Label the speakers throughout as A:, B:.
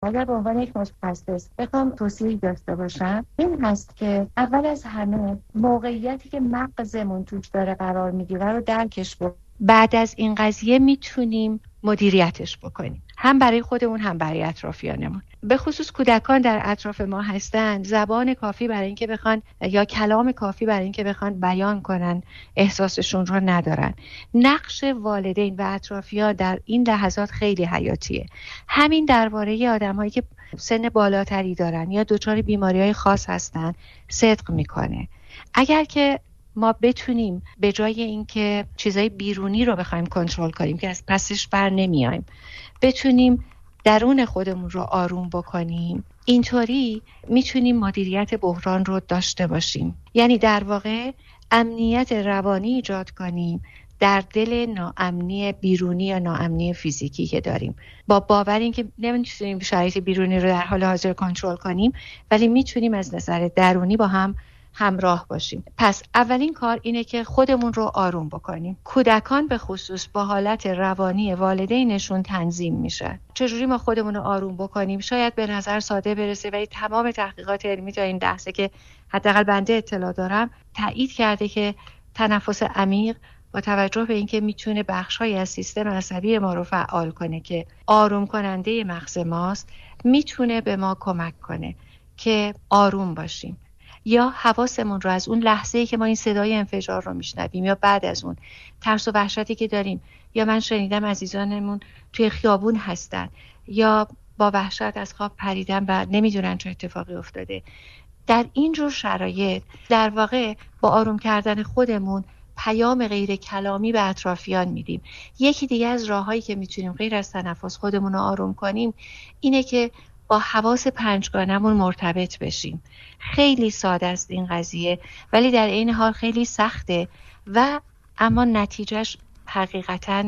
A: اگر به عنوان یک متخصص بخوام توصیه‌ای داشته باشم این هست که اول از همه موقعیتی که مغزمون توش داره قرار میگیره رو درکش بکنیم. بعد از این قضیه میتونیم مدیریتش بکنیم، هم برای خودمون هم برای اطرافیانمون. به خصوص کودکان در اطراف ما هستند، زبان کافی برای اینکه بخوان یا کلام کافی برای اینکه بخوان بیان کنن احساسشون رو ندارن. نقش والدین و اطرافیان در این لحظات خیلی حیاتیه. همین درباره آدمایی که سن بالاتری دارن یا دچار بیماری‌های خاص هستن صدق میکنه. اگر که ما بتونیم به جای اینکه چیزای بیرونی رو بخوایم کنترل کنیم که از پسش بر نمیایم، بتونیم درون خودمون رو آروم بکنیم، اینطوری میتونیم مدیریت بحران رو داشته باشیم. یعنی در واقع امنیت روانی ایجاد کنیم در دل ناامنی بیرونی یا ناامنی فیزیکی که داریم، با باور این که نمیتونیم شرایط بیرونی رو در حال حاضر کنترل کنیم، ولی میتونیم از نظر درونی با هم همراه باشیم. پس اولین کار اینه که خودمون رو آروم بکنیم. کودکان به خصوص با حالت روانی والدینشون تنظیم میشن. چجوری ما خودمون رو آروم بکنیم؟ شاید به نظر ساده برسه، ولی تمام تحقیقات علمی تا این لحظه که حداقل بنده اطلاع دارم تایید کرده که تنفس عمیق با توجه به اینکه میتونه بخش‌هایی از سیستم عصبی ما رو فعال کنه که آروم کننده مغز ماست، میتونه به ما کمک کنه که آروم باشیم. یا حواسمون رو از اون لحظه‌ای که ما این صدای انفجار رو میشنویم یا بعد از اون ترس و وحشتی که داریم، یا من شنیدم عزیزانمون توی خیابون هستن یا با وحشت از خواب پریدن و نمیدونن چه اتفاقی افتاده، در این جور شرایط در واقع با آروم کردن خودمون پیام غیر کلامی به اطرافیان میدیم. یکی دیگه از راههایی که میتونیم غیر از تنفس خودمون رو آروم کنیم اینه که با حواس پنجگانمون مرتبط بشیم. خیلی ساده است این قضیه، ولی در این حال خیلی سخته و اما نتیجهش حقیقتاً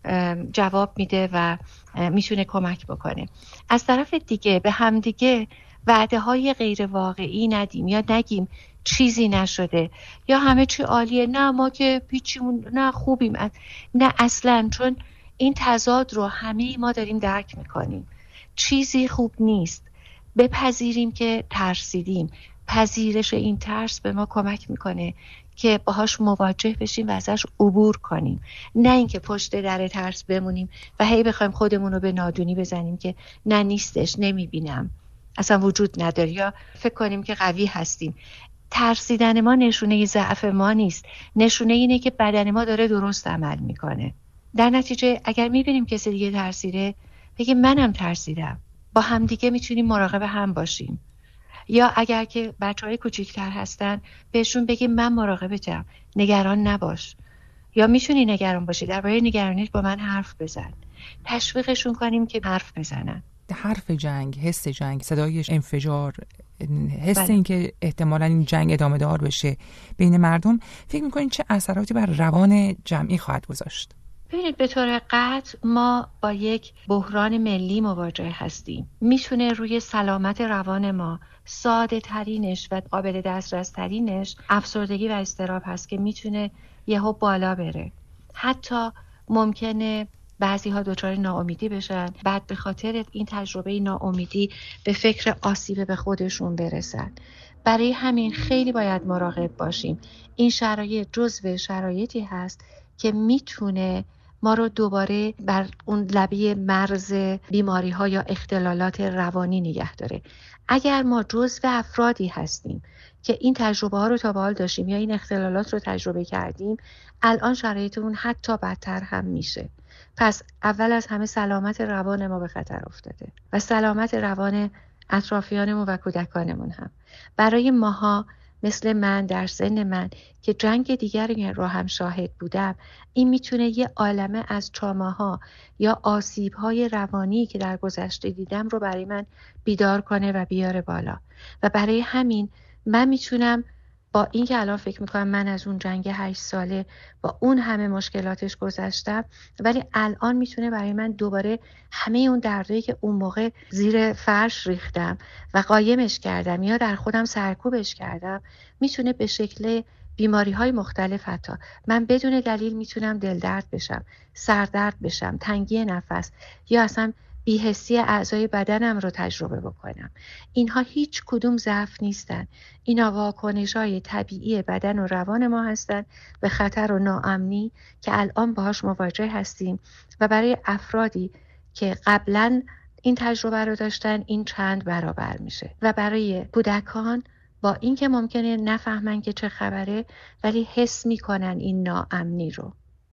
A: جواب میده و میتونه کمک بکنه. از طرف دیگه به همدیگه وعده های غیر واقعی ندیم یا نگیم چیزی نشده یا همه چی عالیه، نه ما که پیچیمون، نه خوبیم، نه اصلاً، چون این تضاد رو همه ما داریم درک میکنیم. چیزی خوب نیست. بپذیریم که ترسیدیم. پذیرش این ترس به ما کمک میکنه که باهاش مواجه بشیم و ازش عبور کنیم، نه اینکه پشت در ترس بمونیم و هی بخوایم خودمون رو به نادونی بزنیم که نه نیستش، نمیبینم، اصلا وجود نداره، یا فکر کنیم که قوی هستیم. ترسیدن ما نشونه ضعف ما نیست، نشونه اینه که بدن ما داره درست عمل میکنه. در نتیجه اگر میبینیم کسی دیگه ترسیده، بگیم منم ترسیدم، با هم دیگه میتونیم مراقب هم باشیم. یا اگر که بچهای کوچیک‌تر هستن بهشون بگیم من مراقبتم، نگران نباش، یا میتونی نگران باشی، درباره نگرانیت با من حرف بزن. تشویقشون کنیم که حرف بزنن.
B: حرف جنگ، حس جنگ، صدای انفجار، حس
A: بله.
B: این که احتمالاً این جنگ ادامه دار بشه بین مردم، فکر می‌کنین چه اثراتی بر روان جمعی خواهد گذاشت؟
A: ببینید، به طور قطع ما با یک بحران ملی مواجه هستیم. میتونه روی سلامت روان ما، ساده ترینش و قابل دسترس ترینش افسردگی و اضطراب هست که میتونه یهو بالا بره. حتی ممکنه بعضی ها دچار ناامیدی بشن، بعد به خاطر این تجربه ناامیدی به فکر آسیب به خودشون برسن. برای همین خیلی باید مراقب باشیم. این شرایط جزو شرایطی هست که میتونه ما رو دوباره بر اون لبه مرز بیماری ها یا اختلالات روانی نگه داره. اگر ما جزو افرادی هستیم که این تجربه ها رو تا به حال داشتیم یا این اختلالات رو تجربه کردیم، الان شرایطمون حتی بدتر هم میشه. پس اول از همه سلامت روان ما به خطر افتاده و سلامت روان اطرافیانمون و کودکانمون هم. برای ماها مثل من در سن من که جنگ دیگری رو هم شاهد بودم، این میتونه یه عالمه از تروماها یا آسیب‌های روانی که در گذشته دیدم رو برای من بیدار کنه و بیاره بالا. و برای همین من میتونم با این که الان فکر میکنم من از اون جنگ 8 ساله با اون همه مشکلاتش گذشتم، ولی الان میتونه برای من دوباره همه اون دردایی که اون موقع زیر فرش ریختم و قایمش کردم یا در خودم سرکوبش کردم، میتونه به شکل بیماری‌های مختلف، حتی من بدون دلیل میتونم دلدرد بشم، سردرد بشم، تنگی نفس، یا اصلا بی‌حسی اعضای بدنم رو تجربه بکنم. اینها هیچ کدوم ضعف نیستن. اینا واکنش‌های طبیعی بدن و روان ما هستن به خطر و ناامنی که الان باهاش مواجه هستیم و برای افرادی که قبلاً این تجربه رو داشتن این چند برابر میشه و برای کودکان با اینکه ممکنه نفهمن که چه خبره ولی حس میکنن این ناامنی رو.